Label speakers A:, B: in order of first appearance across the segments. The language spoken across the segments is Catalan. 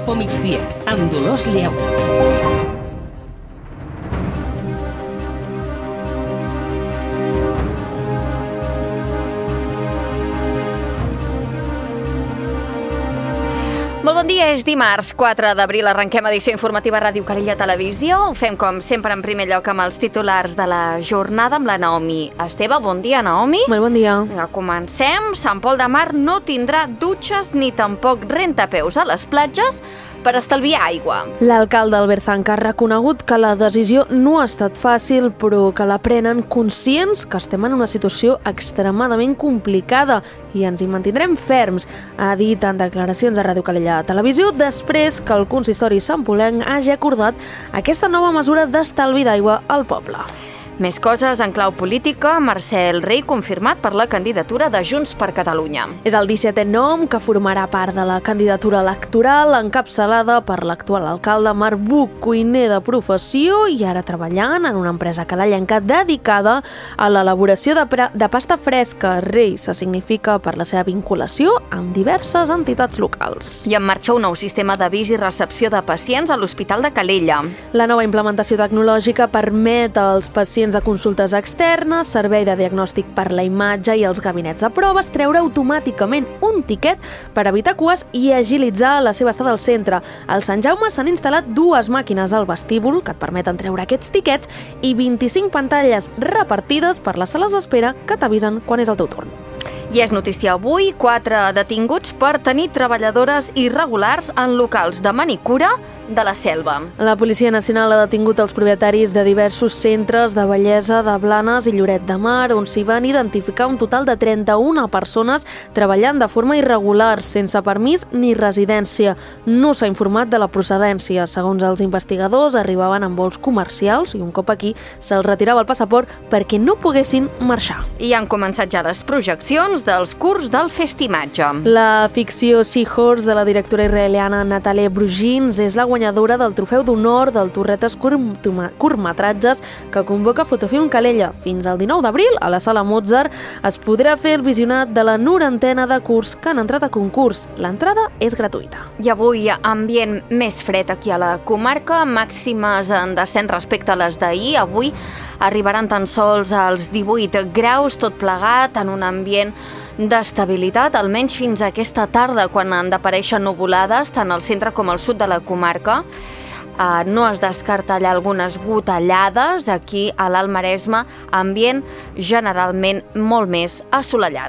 A: Info Migdia, amb Dolors Lleu.
B: Molt bon dia, és dimarts 4 d'abril, arrenquem edició informativa Ràdio Calella Televisió. Ho fem com sempre en primer lloc amb els titulars de la jornada amb la Naomi Esteve. Bon dia, Naomi.
C: Molt bon dia.
B: Vinga, comencem. Sant Pol de Mar no tindrà dutxes ni tampoc rentapeus a les platges per estalviar aigua.
C: L'alcalde Albert Zanca ha reconegut que la decisió no ha estat fàcil, però que la prenen conscients que estem en una situació extremadament complicada i ens hi mantindrem ferms, ha dit en declaracions a Ràdio Calella Televisió després que el consistori santpolenc hagi acordat aquesta nova mesura d'estalvi d'aigua al poble.
B: Més coses en clau política. Marcel Rey confirmat per la candidatura de Junts per Catalunya.
C: És el 17è nom que formarà part de la candidatura electoral encapçalada per l'actual alcalde Marc Buch, cuiner de professió i ara treballant en una empresa cadellenca dedicada a l'elaboració de pasta fresca. Rey se significa per la seva vinculació amb diverses entitats locals.
B: I en marxa un nou sistema d'avís i recepció de pacients a l'Hospital de Calella.
C: La nova implementació tecnològica permet als pacients de consultes externes, servei de diagnòstic per la imatge i els gabinets de proves treure automàticament un tiquet per evitar cues i agilitzar la seva estada al centre. Al Sant Jaume s'han instal·lat 2 màquines al vestíbul que et permeten treure aquests tiquets i 25 pantalles repartides per les sales d'espera que t'avisen quan és el teu torn.
B: I és notícia avui, 4 detinguts per tenir treballadores irregulars en locals de manicura de la Selva.
C: La Policia Nacional ha detingut els propietaris de diversos centres de bellesa de Blanes i Lloret de Mar, on s'hi van identificar un total de 31 persones treballant de forma irregular, sense permís ni residència. No s'ha informat de la procedència. Segons els investigadors, arribaven en vols comercials i un cop aquí se'ls retirava el passaport perquè no poguessin marxar.
B: I han començat ja les projeccions dels curs del Festimatge.
C: La ficció Seahorse de la directora israeliana Natalie Brugins és la guanyadora del trofeu d'honor del Torretes curtmetratges que convoca Fotofilm Calella. Fins al 19 d'abril, a la Sala Mozart, es podrà fer el visionat de la 90ena de curts que han entrat a concurs. L'entrada és gratuïta.
B: I avui, ambient més fred aquí a la comarca, màximes en descens respecte a les d'ahir. Avui arribaran tan sols als 18 graus, tot plegat, en un ambient d'estabilitat, almenys fins a aquesta tarda, quan han d'aparèixer nuvolades tant al centre com al sud de la comarca. No es descarta allà algunes gotellades, aquí a l'Alt Maresme, ambient generalment molt més assolellat.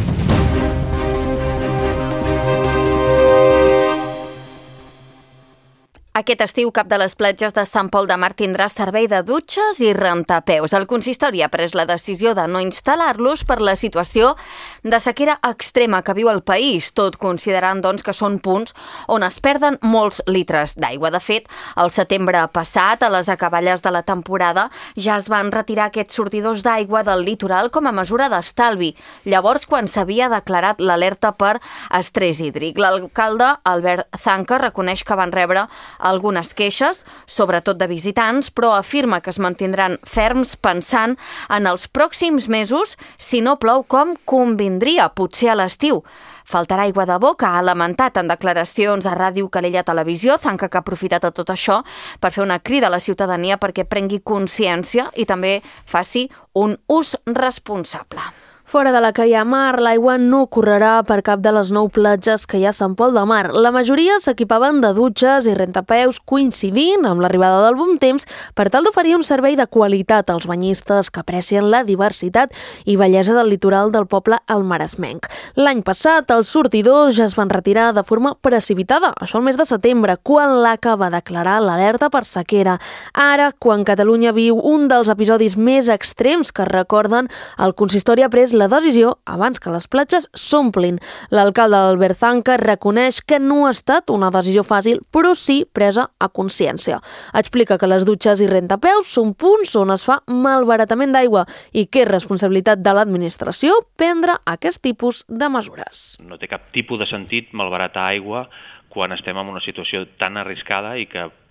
B: Aquest estiu, cap de les platges de Sant Pol de Mar tindrà servei de dutxes i rentapeus. El consistori ha pres la decisió de no instal·lar-los per la situació de sequera extrema que viu el país, tot considerant doncs, que són punts on es perden molts litres d'aigua. De fet, al setembre passat, a les acaballes de la temporada, ja es van retirar aquests sortidors d'aigua del litoral com a mesura d'estalvi. Llavors, quan s'havia declarat l'alerta per estrès hídric, l'alcalde Albert Zanca reconeix que van rebre algunes queixes, sobretot de visitants, però afirma que es mantindran ferms pensant en els pròxims mesos si no plou com convindria, potser a l'estiu. Faltarà aigua de boca, ha lamentat en declaracions a Ràdio Calella Televisió. Zanca que ha aprofitat de tot això per fer una crida a la ciutadania perquè prengui consciència i també faci un ús responsable.
C: Fora de la que hi ha mar, l'aigua no correrà per cap de les 9 platges que hi ha a Sant Pol de Mar. La majoria s'equipaven de dutxes i rentapeus coincidint amb l'arribada del bon temps per tal d'oferir un servei de qualitat als banyistes que aprecien la diversitat i bellesa del litoral del poble almaresmenc. L'any passat, els sortidors ja es van retirar de forma precipitada, això el mes de setembre, quan l'ACA va declarar l'alerta per sequera. Ara, quan Catalunya viu un dels episodis més extrems que recorden, el consistori ha pres la decisió abans que les platges s'omplin. L'alcalde Albert Zanca reconeix que no ha estat una decisió fàcil, però sí presa a consciència. Explica que les dutxes i rentapeus són punts on es fa malbaratament d'aigua i que és responsabilitat de l'administració prendre aquest tipus de mesures.
D: No té cap tipus de sentit malbaratar aigua quan estem en una situació tan arriscada i que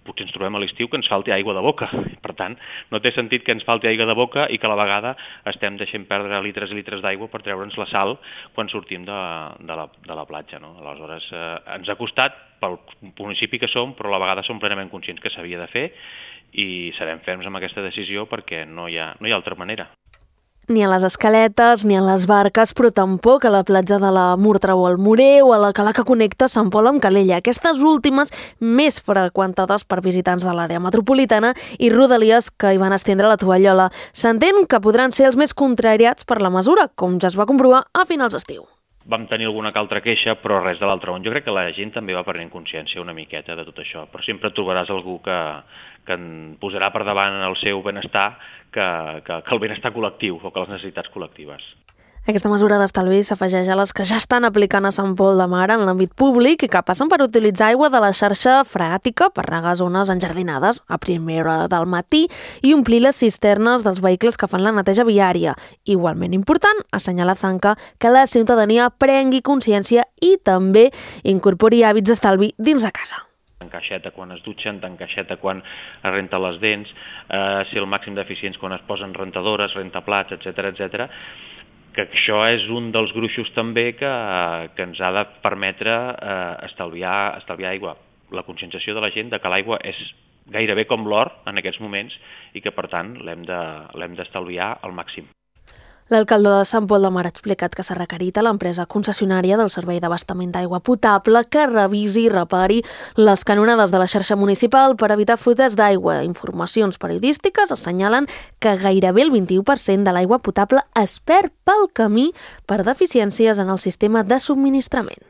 D: potser ens trobem a l'estiu que ens falti aigua de boca. Per tant, no té sentit que ens falti aigua de boca i que a la vegada estem deixant perdre litres i litres d'aigua per treure'ns la sal quan sortim de la platja, no? Aleshores, ens ha costat pel municipi que som, però a la vegada som plenament conscients que s'havia de fer i serem ferms amb aquesta decisió perquè no hi ha altra manera.
C: Ni a les escaletes, ni a les barques, però tampoc a la platja de la Murtra o el Morell o a la cala que connecta Sant Pol amb Calella. Aquestes últimes més freqüentades per visitants de l'àrea metropolitana i rodalies que hi van estendre la tovallola. S'entén que podran ser els més contrariats per la mesura, com ja es va comprovar a finals d'estiu.
D: Vam tenir alguna que altra queixa, però res de l'altre món. Jo crec que la gent també va prenent consciència una miqueta de tot això, però sempre trobaràs algú que en posarà per davant el seu benestar que el benestar col·lectiu o que les necessitats col·lectives.
C: Aquesta mesura d'estalvi s'afegeix a les que ja estan aplicant a Sant Pol de Mar en l'àmbit públic i que passen per utilitzar aigua de la xarxa freàtica per regar zones enjardinades a primera hora del matí i omplir les cisternes dels vehicles que fan la neteja viària. Igualment important, assenyala Zanca, que la ciutadania prengui consciència i també incorpori hàbits d'estalvi dins de casa.
D: En caixeta quan es dutxen, en caixeta quan es renta les dents, ser el màxim d'eficients quan es posen rentadores, rentaplats, etc., que això és un dels gruixos també que ens ha de permetre estalviar aigua. La conscienciació de la gent de que l'aigua és gairebé com l'or en aquests moments i que, per tant, l'hem d'estalviar al màxim.
C: L'alcalde de Sant Pol de Mar ha explicat que s'ha requerit a l'empresa concessionària del servei d'abastament d'aigua potable que revisi i repari les canonades de la xarxa municipal per evitar fuites d'aigua. Informacions periodístiques assenyalen que gairebé el 21% de l'aigua potable es perd pel camí per deficiències en el sistema de subministrament.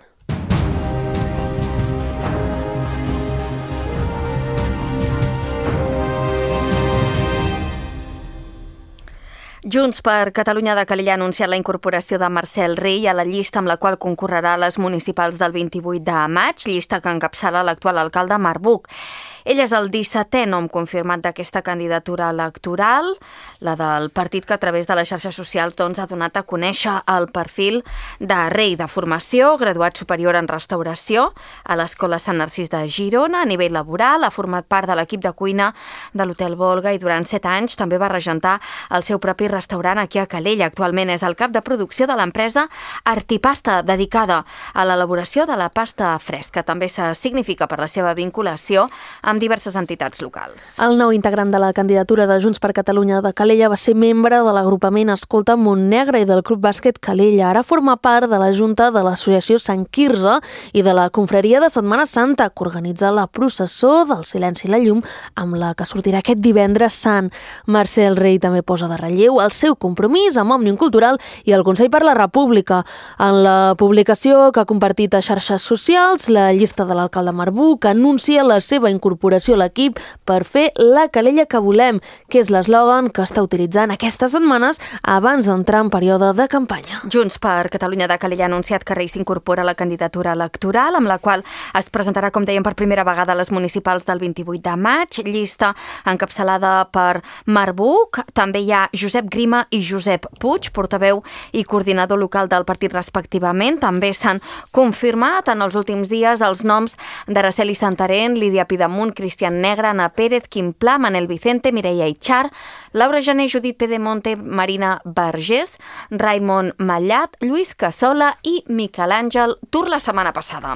B: Junts per Catalunya de Calella ha anunciat la incorporació de Marcel Rey a la llista amb la qual concorrerà a les municipals del 28 de maig, llista que encapçala l'actual alcalde Marc Buch. Ell és el 17è nom confirmat d'aquesta candidatura electoral, la del partit que a través de les xarxes socials ha donat a conèixer el perfil de Rey, de formació, graduat superior en restauració a l'Escola Sant Narcís de Girona. A nivell laboral ha format part de l'equip de cuina de l'Hotel Volga i durant 7 anys també va regentar el seu propi restaurant aquí a Calella. Actualment és el cap de producció de l'empresa Artipasta, dedicada a l'elaboració de la pasta fresca. També se significa per la seva vinculació amb diverses entitats locals.
C: El nou integrant de la candidatura de Junts per Catalunya de Calella va ser membre de l'agrupament Escolta Montnegre i del Club Bàsquet Calella. Ara forma part de la Junta de l'Associació Sant Quirze i de la Confraria de Setmana Santa, que organitza la processó del Silenci i la Llum, amb la que sortirà aquest divendres sant. Marcel Rey també posa de relleu el seu compromís amb Òmnium Cultural i el Consell per la República. En la publicació que ha compartit a xarxes socials, la llista de l'alcalde Marc Buch anuncia la seva incorporació a l'equip per fer la Calella que volem, que és l'eslògan que està utilitzant aquestes setmanes abans d'entrar en període de campanya.
B: Junts per Catalunya de Calella ha anunciat que Rey s'incorpora a la candidatura electoral, amb la qual es presentarà, com dèiem, per primera vegada a les municipals del 28 de maig, llista encapçalada per Marc Buch. També hi ha Josep Grima i Josep Puig, portaveu i coordinador local del partit respectivament. També s'han confirmat en els últims dies els noms d'Araceli Santarén, Lídia Pidemunt, Cristian Negre, Ana Pérez, Quim Pla, Manel Vicente, Mireia Itxar, Laura Jané, Judit Pedemonte, Marina Vergés, Raimon Mallat, Lluís Cassola i Miquel Àngel Tur la setmana passada.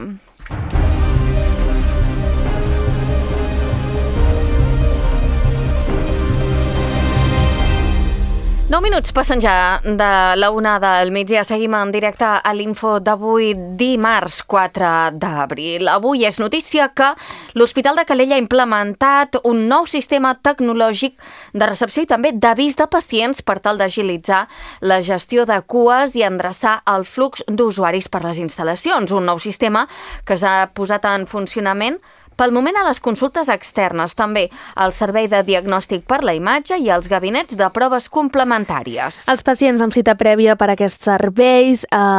B: 9 minuts passen ja de la 1 del migdia. Seguim en directe a l'Info d'avui, dimarts 4 d'abril. Avui és notícia que l'Hospital de Calella ha implementat un nou sistema tecnològic de recepció i també d'avís de pacients per tal d'agilitzar la gestió de cues i endreçar el flux d'usuaris per les instal·lacions. Un nou sistema que s'ha posat en funcionament pel moment a les consultes externes, també al servei de diagnòstic per la imatge i als gabinets de proves complementàries.
C: Els pacients amb cita prèvia per a aquests serveis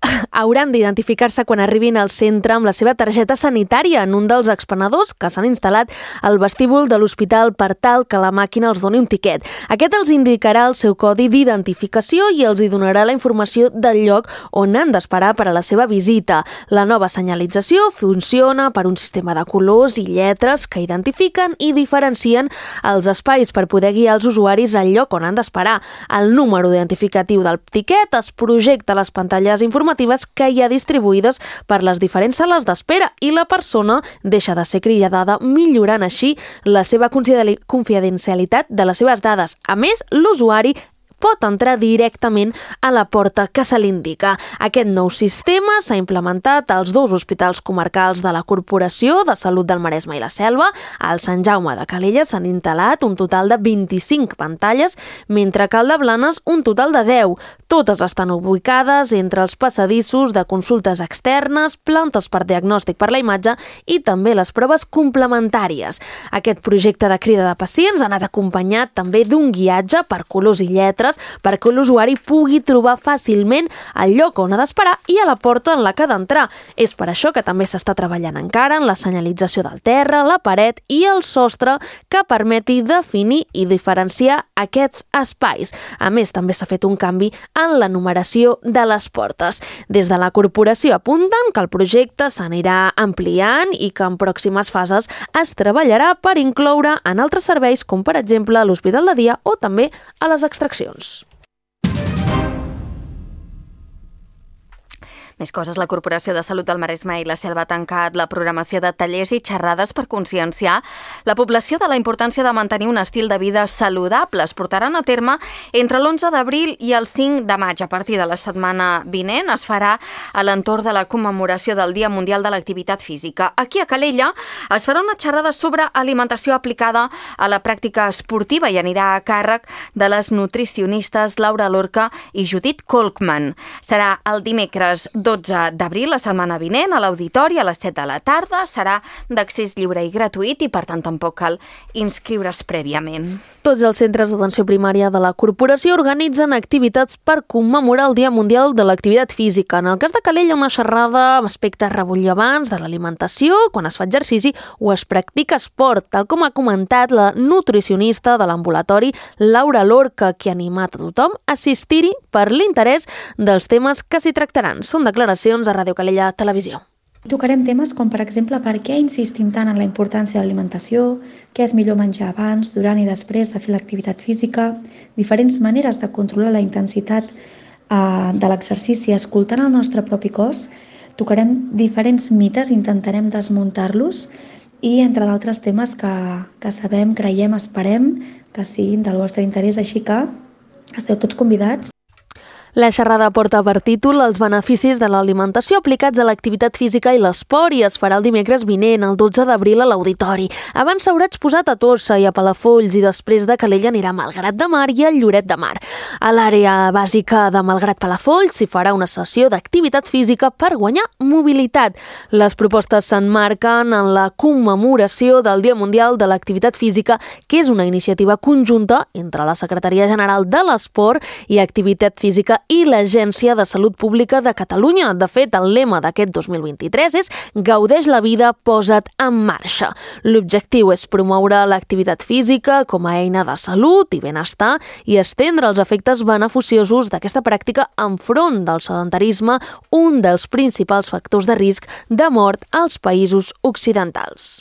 C: hauran d'identificar-se quan arribin al centre amb la seva targeta sanitària en un dels expenedors que s'han instal·lat al vestíbul de l'hospital per tal que la màquina els doni un tiquet. Aquest els indicarà el seu codi d'identificació i els hi donarà la informació del lloc on han d'esperar per a la seva visita. La nova senyalització funciona per un sistema de colors i lletres que identifiquen i diferencien els espais per poder guiar els usuaris al lloc on han d'esperar. El número identificatiu del tiquet es projecta a les pantalles informatives que hi ha distribuïdes per les diferents sales d'espera i la persona deixa de ser cridada, millorant així la seva confidencialitat de les seves dades. A més, l'usuari pot entrar directament a la porta que se l'indica. Aquest nou sistema s'ha implementat als 2 hospitals comarcals de la Corporació de Salut del Maresme i la Selva. Al Sant Jaume de Calella s'han instal·lat un total de 25 pantalles, mentre que al de Blanes un total de 10. Totes estan ubicades entre els passadissos de consultes externes, plantes per diagnòstic per la imatge i també les proves complementàries. Aquest projecte de crida de pacients ha anat acompanyat també d'un guiatge per colors i lletres perquè l'usuari pugui trobar fàcilment el lloc on ha d'esperar i a la porta en la que ha d'entrar. És per això que també s'està treballant encara en la senyalització del terra, la paret i el sostre que permeti definir i diferenciar aquests espais. A més, també s'ha fet un canvi en la numeració de les portes. Des de la corporació apunten que el projecte s'anirà ampliant i que en pròximes fases es treballarà per incloure en altres serveis com per exemple l'hospital de dia o també a les extraccions.
B: Més coses, la Corporació de Salut del Maresme i la Selva ha tancat la programació de tallers i xerrades per conscienciar la població de la importància de mantenir un estil de vida saludable. Es portaran a terme entre l'11 d'abril i el 5 de maig. A partir de la setmana vinent es farà a l'entorn de la commemoració del Dia Mundial de l'Activitat Física. Aquí a Calella es farà una xerrada sobre alimentació aplicada a la pràctica esportiva i anirà a càrrec de les nutricionistes Laura Lorca i Judit Kolkman. Serà el dimecres 12 d'abril, la setmana vinent, a l'auditori a les 7 de la tarda. Serà d'accés lliure i gratuït i, per tant, tampoc cal inscriure's prèviament.
C: Tots els centres d'atenció primària de la corporació organitzen activitats per commemorar el Dia Mundial de l'Activitat Física. En el cas de Calella, una xerrada amb aspectes rellevants de l'alimentació, quan es fa exercici o es practica esport, tal com ha comentat la nutricionista de l'ambulatori Laura Lorca, que ha animat a tothom a assistir-hi per l'interès dels temes que s'hi tractaran. Són declaracions a Ràdio Calella Televisió.
E: Tocarem temes com, per exemple, per què insistim tant en la importància de l'alimentació, què és millor menjar abans, durant i després de fer l'activitat física, diferents maneres de controlar la intensitat de l'exercici escoltant el nostre propi cos. Tocarem diferents mites, intentarem desmuntar-los i, entre d'altres temes que sabem, creiem, esperem que siguin del vostre interès, així que esteu tots convidats.
C: La xerrada porta per títol els beneficis de l'alimentació aplicats a l'activitat física i l'esport i es farà el dimecres vinent, el 12 d'abril, a l'auditori. Abans s'haurà exposat a Tossa i a Palafolls i després de Calella anirà a Malgrat de Mar i a Lloret de Mar. A l'àrea bàsica de Malgrat Palafolls s'hi farà una sessió d'activitat física per guanyar mobilitat. Les propostes s'emmarquen en la commemoració del Dia Mundial de l'Activitat Física, que és una iniciativa conjunta entre la Secretaria General de l'Esport i Activitat Física i l'Agència de Salut Pública de Catalunya. De fet, el lema d'aquest 2023 és «Gaudeix la vida, posa't en marxa». L'objectiu és promoure l'activitat física com a eina de salut i benestar i estendre els efectes beneficiosos d'aquesta pràctica enfront del sedentarisme, un dels principals factors de risc de mort als països occidentals.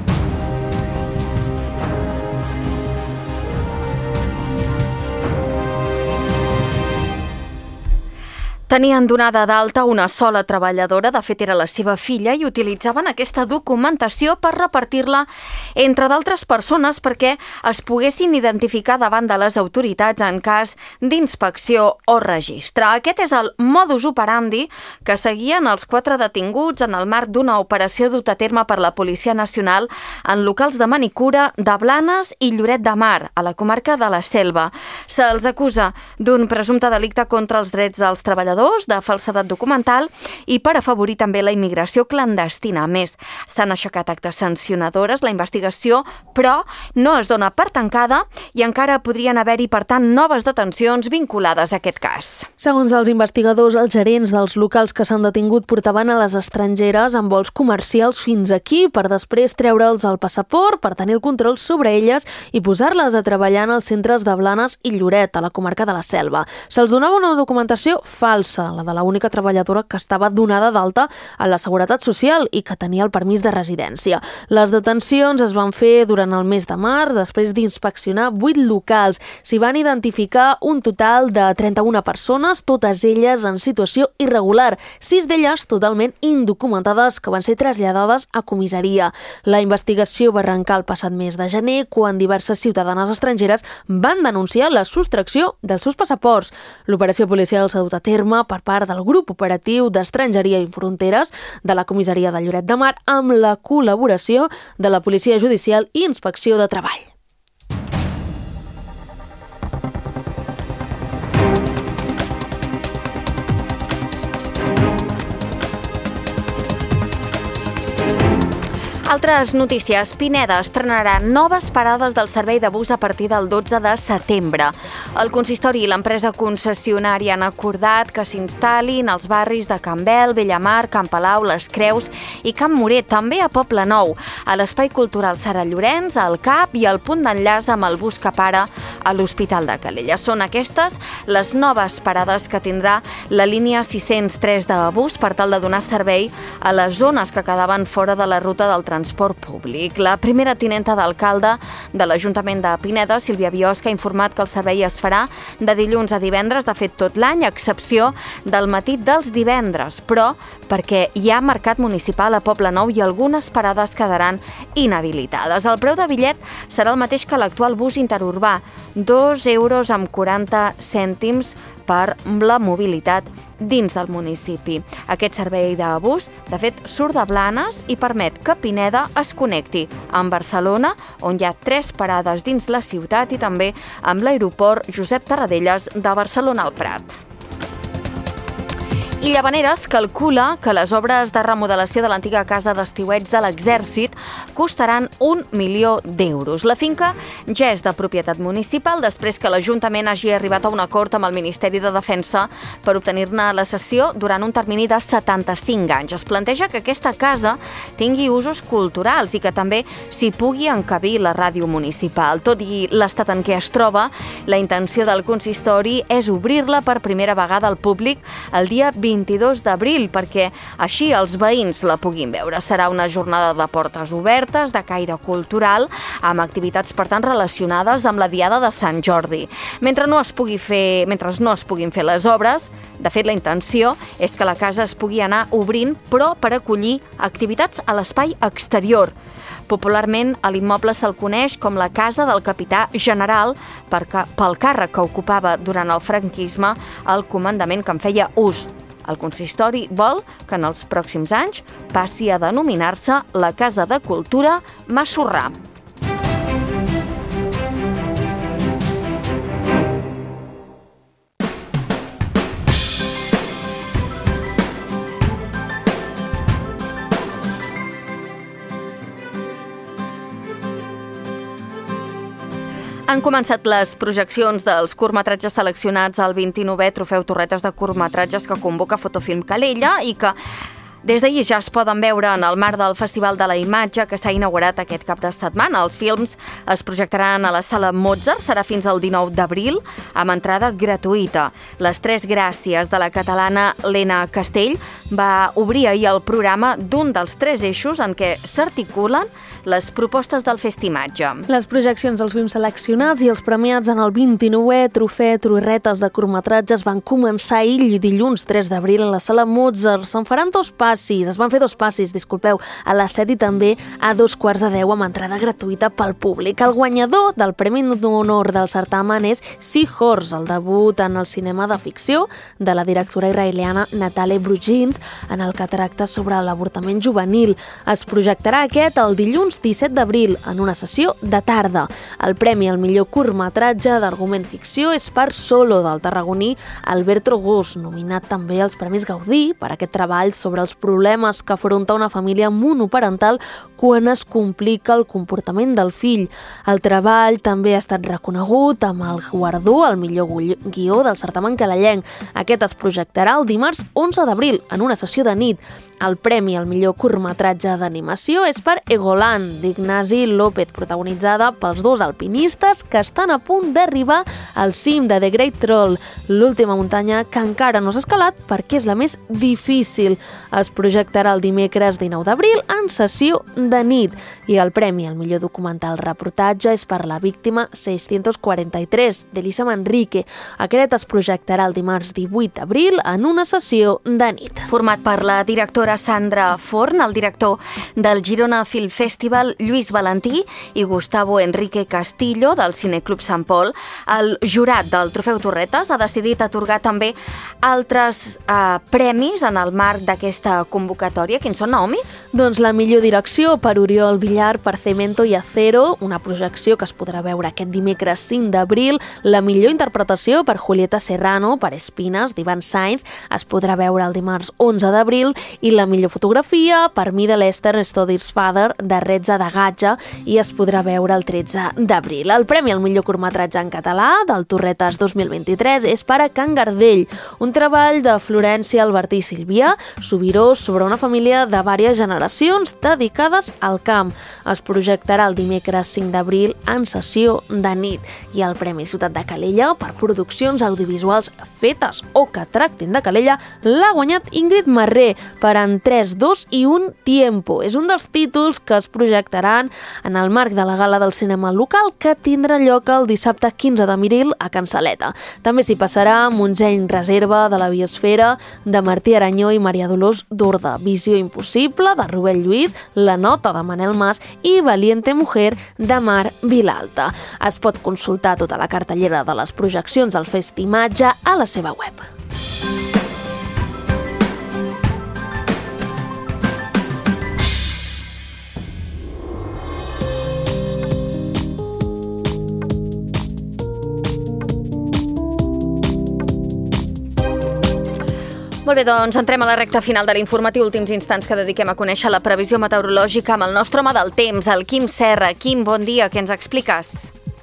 B: Tenien donada d'alta una sola treballadora, de fet era la seva filla, i utilitzaven aquesta documentació per repartir-la entre d'altres persones perquè es poguessin identificar davant de les autoritats en cas d'inspecció o registre. Aquest és el modus operandi que seguien els 4 detinguts en el marc d'una operació duta a terme per la Policia Nacional en locals de manicura de Blanes i Lloret de Mar, a la comarca de la Selva. Se'ls acusa d'un presumpte delicte contra els drets dels treballadors investigadors de falsedat documental i per afavorir també la immigració clandestina. A més, s'han aixecat actes sancionadores, la investigació, però no es dona per tancada i encara podrien haver-hi, per tant, noves detencions vinculades a aquest cas.
C: Segons els investigadors, els gerents dels locals que s'han detingut portaven a les estrangeres en vols comercials fins aquí per després treure'ls el passaport per tenir el control sobre elles i posar-les a treballar en els centres de Blanes i Lloret, a la comarca de la Selva. Se'ls donava una documentació falsa, la de l'única treballadora que estava donada d'alta a la Seguretat Social i que tenia el permís de residència. Les detencions es van fer durant el mes de març, després d'inspeccionar 8 locals. S'hi van identificar un total de 31 persones, totes elles en situació irregular, 6 d'elles totalment indocumentades que van ser traslladades a comissaria. La investigació va arrencar el passat mes de gener, quan diverses ciutadanes estrangeres van denunciar la sostracció dels seus passaports. L'operació policial s'ha dut a terme per part del grup operatiu d'Estrangeria i Fronteres de la comissaria de Lloret de Mar amb la col·laboració de la Policia Judicial i Inspecció de Treball.
B: Altres notícies. Pineda estrenarà noves parades del servei de bus a partir del 12 de setembre. El consistori i l'empresa concessionària han acordat que s'instal·lin als barris de Can Bel, Bellamar, Can Palau, Les Creus i Can Morer, també a Poble Nou, a l'Espai Cultural Sara Llorenç, al CAP i al punt d'enllaç amb el bus que para a l'Hospital de Calella. Són aquestes les noves parades que tindrà la línia 603 de bus per tal de donar servei a les zones que quedaven fora de la ruta del transport públic. La primera tinenta d'alcalde de l'Ajuntament de Pineda, Sílvia Biosca, ha informat que el servei es farà de dilluns a divendres, de fet tot l'any, a excepció del matí dels divendres, però perquè hi ha mercat municipal a Poble Nou i algunes parades quedaran inhabilitades. El preu de bitllet serà el mateix que l'actual bus interurbà, 2,40 € per la mobilitat dins del municipi. Aquest servei de bus, de fet, surt de Blanes i permet que Pineda es connecti amb Barcelona, on hi ha 3 parades dins la ciutat, i també amb l'aeroport Josep Tarradellas de Barcelona al Prat. I Llavaneres calcula que les obres de remodelació de l'antiga casa d'estiueig de l'Exèrcit costaran 1 milió d'euros. La finca ja és de propietat municipal després que l'Ajuntament hagi arribat a un acord amb el Ministeri de Defensa per obtenir-ne la cessió durant un termini de 75 anys. Es planteja que aquesta casa tingui usos culturals i que també s'hi pugui encabir la ràdio municipal. Tot i l'estat en què es troba, la intenció del consistori és obrir-la per primera vegada al públic el dia 22 d'abril, perquè així els veïns la puguin veure. Serà una jornada de portes obertes, de caire cultural, amb activitats, per tant, relacionades amb la Diada de Sant Jordi. Mentre no es puguin fer les obres, de fet, la intenció és que la casa es pugui anar obrint, però per acollir activitats a l'espai exterior. Popularment, a l'immoble se'l coneix com la Casa del Capità General pel càrrec que ocupava durant el franquisme al comandament que en feia ús. El consistori vol que en els pròxims anys passi a denominar-se la Casa de Cultura Massorrà. Han començat les projeccions dels curtmetratges seleccionats al 29è Trofeu Torretes de curtmetratges que convoca Fotofilm Calella i que des d'ahir ja es poden veure en el marc del Festival de la Imatge que s'ha inaugurat aquest cap de setmana. Els films es projectaran a la Sala Mozart, serà fins al 19 d'abril, amb entrada gratuïta. Les tres gràcies de la catalana Lena Castell va obrir ahir el programa d'un dels 3 eixos en què s'articulen les propostes del Festimatge.
C: Les projeccions dels films seleccionats i els premiats en el 29è Trofeu Torretes de curtmetratges van començar ahir dilluns 3 d'abril a la Sala Mozart. Se'n faran es van fer 2 passis, a les 7 i també a 9:15 amb entrada gratuïta pel públic. El guanyador del Premi d'Honor del certamen és Seahorse, el debut en el cinema de ficció de la directora israeliana Natalie Brugins, en el que tracta sobre l'avortament juvenil. Es projectarà aquest el dilluns dilluns 17 d'abril, en una sessió de tarda. El premi al millor curtmetratge d'argument ficció és per Solo, del tarragoní Alberto Gus, nominat també als Premis Gaudí per aquest treball sobre els problemes que afronta una família monoparental quan es complica el comportament del fill. El treball també ha estat reconegut amb el guardó al millor guió del certamen canadenc. Aquest es projectarà el dimarts 11 d'abril, en una sessió de nit. El premi al millor curtmetratge d'animació és per Egoland, d'Ignasi López, protagonitzada pels dos alpinistes que estan a punt d'arribar al cim de The Great Troll, l'última muntanya que encara no s'ha escalat perquè és la més difícil. Es projectarà el dimecres 19 d'abril en sessió de nit. I el premi al millor documental reportatge és per La víctima 643, d'Elisa Manrique. Aquest es projectarà el dimarts 18 d'abril en una sessió de nit.
B: Format per la directora Sandra Forn, el director del Girona Film Festival Lluís Valentí i Gustavo Enrique Castillo del Cineclub Sant Pol, el jurat del Trofeu Torretes ha decidit atorgar també altres premis en el marc d'aquesta convocatòria. Quins són, Naomi?
C: Doncs la millor direcció per Oriol Villar per Cemento i Acero, una projecció que es podrà veure aquest dimecres 5 d'abril. La millor interpretació per Julieta Serrano per Espines, d'Ivan Sainz, es podrà veure el dimarts 11 d'abril, i la millor fotografia per Middle Eastern Studies Father, de Reza de Gatja, i es podrà veure el 13 d'abril. El premi al millor curtmetratge en català del Torretes 2023 és per a Can Gardell, un treball de Florència Albertí i Sílvia Subiró sobre una família de diverses generacions dedicades al camp. Es projectarà el dimecres 5 d'abril en sessió de nit. I el Premi Ciutat de Calella per produccions audiovisuals fetes o que tractin de Calella l'ha guanyat Ingrid Marré per En 3, 2 i 1 Tiempo. És un dels títols que es projectaran en el marc de la gala del cinema local que tindrà lloc el dissabte 15 d'abril a Can Saleta. També s'hi passarà Montseny Reserva de la Biosfera, de Martí Aranyó i Maria Dolors Dorda, Visió Impossible de Rubén Lluís, La Nota de Manel Mas i Valiente Mujer de Mar Vilalta. Es pot consultar tota la cartellera de les projeccions del Festimatge a la seva web.
B: Molt bé, doncs entrem a la recta final de l'informatiu, últims instants que dediquem a conèixer la previsió meteorològica amb el nostre home del temps, el Quim Serra. Quim, bon dia, què ens expliques?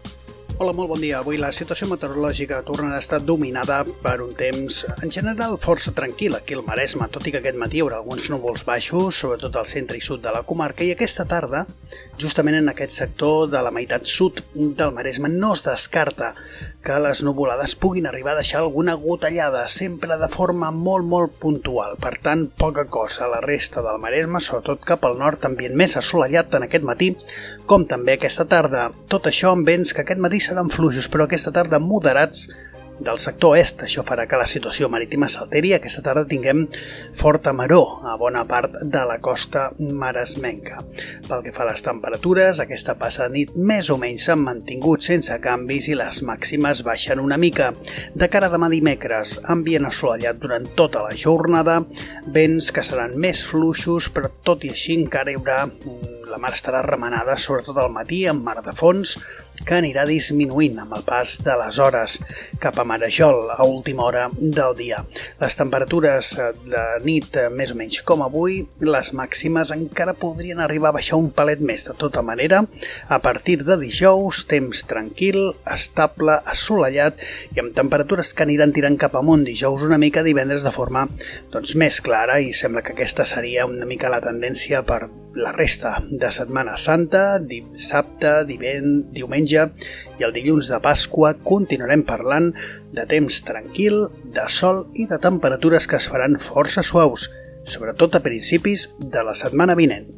F: Hola, molt bon dia. Avui la situació meteorològica torna a estar dominada per un temps en general força tranquil aquí al Maresme, tot i que aquest matí hi haurà alguns núvols baixos, sobretot al centre i sud de la comarca, i aquesta tarda, justament en aquest sector de la meitat sud del Maresme, no es descarta que les nuvolades puguin arribar a deixar alguna gotellada, sempre de forma molt puntual. Per tant, poca cosa a la resta del Maresme, sobretot cap al nord, ambient més assolellat tant aquest matí com també aquesta tarda. Tot això amb vents que aquest matí seran fluixos, però aquesta tarda moderats del sector est. Això farà que la situació marítima s'alteri. Aquesta tarda tinguem forta maror a bona part de la costa maresmenca. Pel que fa a les temperatures, aquesta passada nit més o menys s'han mantingut sense canvis i les màximes baixen una mica. De cara a demà dimecres, ambient assolellat durant tota la jornada, vents que seran més fluixos, però tot i així encara hi haurà la mar estarà remenada, sobretot al matí, amb mar de fons, que anirà disminuint amb el pas de les hores cap a Marajol a última hora del dia. Les temperatures de nit més o menys com avui, les màximes encara podrien arribar a baixar un palet més. De tota manera, a partir de dijous, temps tranquil, estable, assolellat i amb temperatures que aniran tirant cap amunt dijous una mica, divendres de forma més clara, i sembla que aquesta seria una mica la tendència per la resta de Setmana Santa, dissabte, diumenge i el dilluns de Pasqua. Continuarem parlant de temps tranquil, de sol i de temperatures que es faran força suaus, sobretot a principis de la setmana vinent.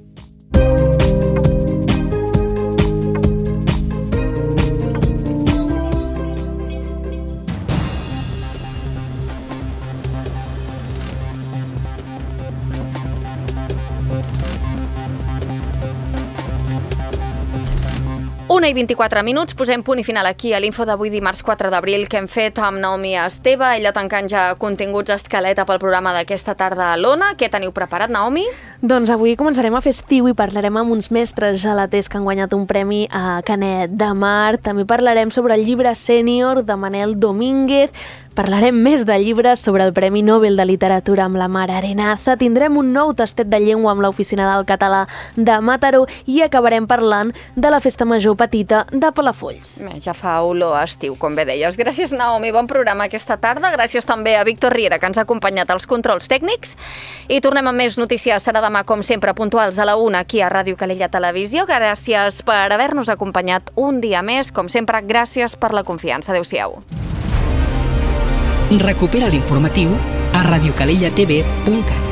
B: 1:24, posem punt i final aquí a l'info d'avui dimarts 4 d'abril que hem fet amb Naomi Esteve, ella tancant ja continguts escaleta pel programa d'aquesta tarda a l'Ona. Què teniu preparat, Naomi?
C: Doncs avui començarem a fer estiu i parlarem amb uns mestres gelaters que han guanyat un premi a Canet de Mar. També parlarem sobre el llibre sènior de Manel Domínguez. Parlarem més de llibres sobre el Premi Nobel de Literatura amb la Mar Arenaza. Tindrem un nou tastet de llengua amb l'Oficina del Català de Mataró i acabarem parlant de la Festa Major Petita de Palafolls.
B: Ja fa olor a estiu, com bé deies. Gràcies, Naomi. Bon programa aquesta tarda. Gràcies també a Víctor Riera, que ens ha acompanyat als controls tècnics. I tornem amb més notícies. Serà demà, com sempre, puntuals a la 1 aquí a Ràdio Calella Televisió. Gràcies per haver-nos acompanyat un dia més. Com sempre, gràcies per la confiança. Adéu-siau.
A: Recupera l'informatiu a radiocalellatv.cat.